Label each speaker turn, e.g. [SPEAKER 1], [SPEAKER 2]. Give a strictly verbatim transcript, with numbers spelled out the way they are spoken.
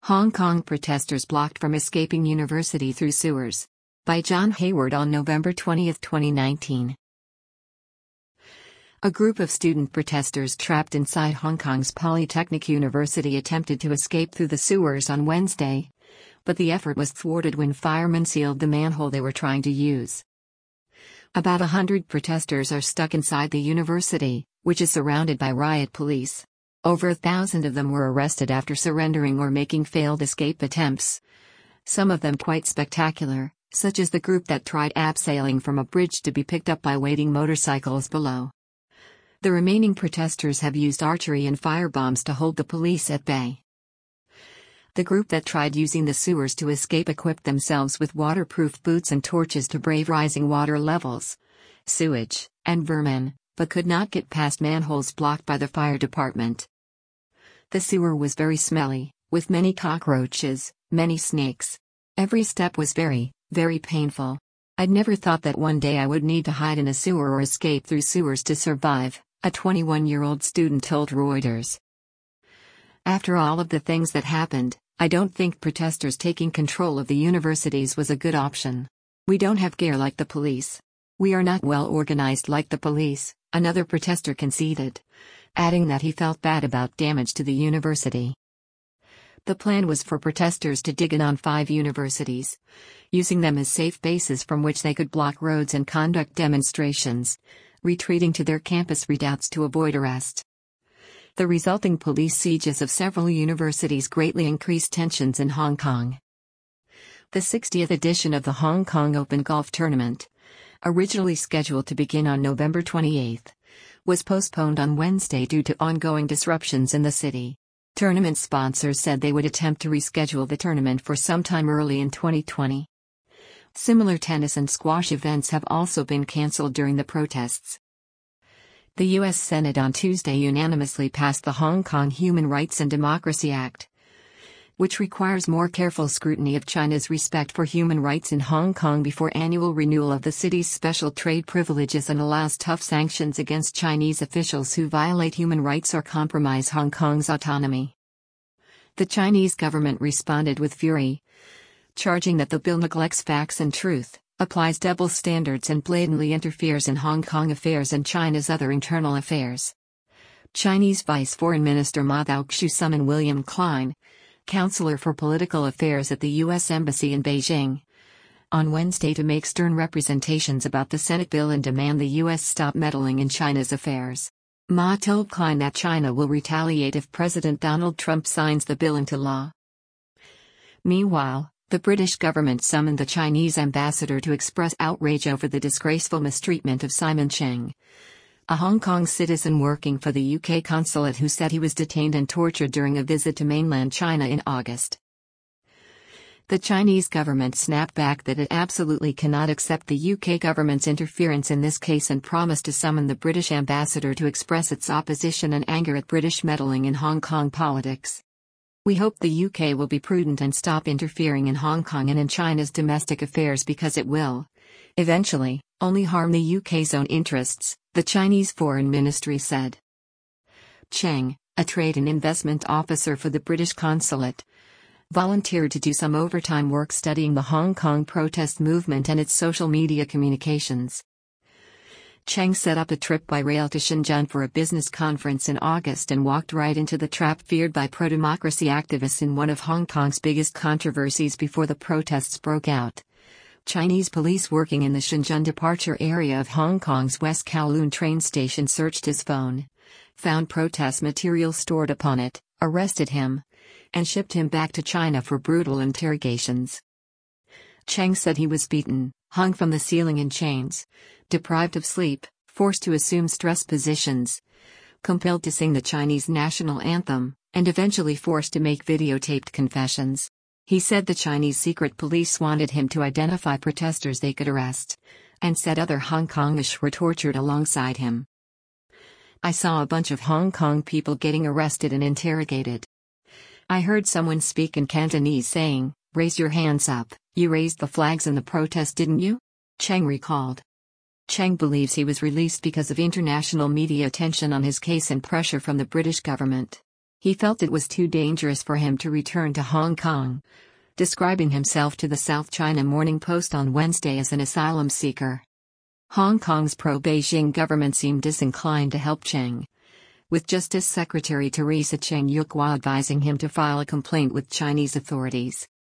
[SPEAKER 1] Hong Kong protesters blocked from escaping university through sewers. By John Hayward on November twentieth, twenty nineteen. A group of student protesters trapped inside Hong Kong's Polytechnic University attempted to escape through the sewers on Wednesday, but the effort was thwarted when firemen sealed the manhole they were trying to use. About a hundred protesters are stuck inside the university, which is surrounded by riot police. Over a thousand of them were arrested after surrendering or making failed escape attempts. Some of them quite spectacular, such as the group that tried abseiling from a bridge to be picked up by waiting motorcycles below. The remaining protesters have used archery and firebombs to hold the police at bay. The group that tried using the sewers to escape equipped themselves with waterproof boots and torches to brave rising water levels, sewage, and vermin, but could not get past manholes blocked by the fire department. The sewer was very smelly, with many cockroaches, many snakes. Every step was very, very painful. I'd never thought that one day I would need to hide in a sewer or escape through sewers to survive, a twenty-one-year-old student told Reuters. After all of the things that happened, I don't think protesters taking control of the universities was a good option. We don't have gear like the police. We are not well organized like the police, another protester conceded, adding that he felt bad about damage to the university. The plan was for protesters to dig in on five universities, using them as safe bases from which they could block roads and conduct demonstrations, retreating to their campus redoubts to avoid arrest. The resulting police sieges of several universities greatly increased tensions in Hong Kong. The sixtieth edition of the Hong Kong Open Golf Tournament, originally scheduled to begin on November twenty-eighth, was postponed on Wednesday due to ongoing disruptions in the city. Tournament sponsors said they would attempt to reschedule the tournament for sometime early in twenty twenty. Similar tennis and squash events have also been cancelled during the protests. The U S Senate on Tuesday unanimously passed the Hong Kong Human Rights and Democracy Act, which requires more careful scrutiny of China's respect for human rights in Hong Kong before annual renewal of the city's special trade privileges and allows tough sanctions against Chinese officials who violate human rights or compromise Hong Kong's autonomy. The Chinese government responded with fury, charging that the bill neglects facts and truth, applies double standards and blatantly interferes in Hong Kong affairs and China's other internal affairs. Chinese Vice Foreign Minister Ma Zhaoqiu summoned William Klein, counselor for political affairs at the U S Embassy in Beijing, on Wednesday to make stern representations about the Senate bill and demand the U S stop meddling in China's affairs. Ma told Klein that China will retaliate if President Donald Trump signs the bill into law. Meanwhile, the British government summoned the Chinese ambassador to express outrage over the disgraceful mistreatment of Simon Cheng, a Hong Kong citizen working for the U K consulate who said he was detained and tortured during a visit to mainland China in August. The Chinese government snapped back that it absolutely cannot accept the U K government's interference in this case and promised to summon the British ambassador to express its opposition and anger at British meddling in Hong Kong politics. We hope the U K will be prudent and stop interfering in Hong Kong and in China's domestic affairs because it will, eventually, only harm the U K's own interests, the Chinese Foreign Ministry said. Cheng, a trade and investment officer for the British consulate, volunteered to do some overtime work studying the Hong Kong protest movement and its social media communications. Cheng set up a trip by rail to Shenzhen for a business conference in August and walked right into the trap feared by pro-democracy activists in one of Hong Kong's biggest controversies before the protests broke out. Chinese police working in the Shenzhen departure area of Hong Kong's West Kowloon train station searched his phone, found protest material stored upon it, arrested him, and shipped him back to China for brutal interrogations. Cheng said he was beaten, hung from the ceiling in chains, deprived of sleep, forced to assume stress positions, compelled to sing the Chinese national anthem, and eventually forced to make videotaped confessions. He said the Chinese secret police wanted him to identify protesters they could arrest, and said other Hong Kongish were tortured alongside him. I saw a bunch of Hong Kong people getting arrested and interrogated. I heard someone speak in Cantonese saying, "Raise your hands up, you raised the flags in the protest, didn't you?" Cheng recalled. Cheng believes he was released because of international media attention on his case and pressure from the British government. He felt it was too dangerous for him to return to Hong Kong, describing himself to the South China Morning Post on Wednesday as an asylum seeker. Hong Kong's pro-Beijing government seemed disinclined to help Cheng, with Justice Secretary Teresa Cheng Yukhua advising him to file a complaint with Chinese authorities.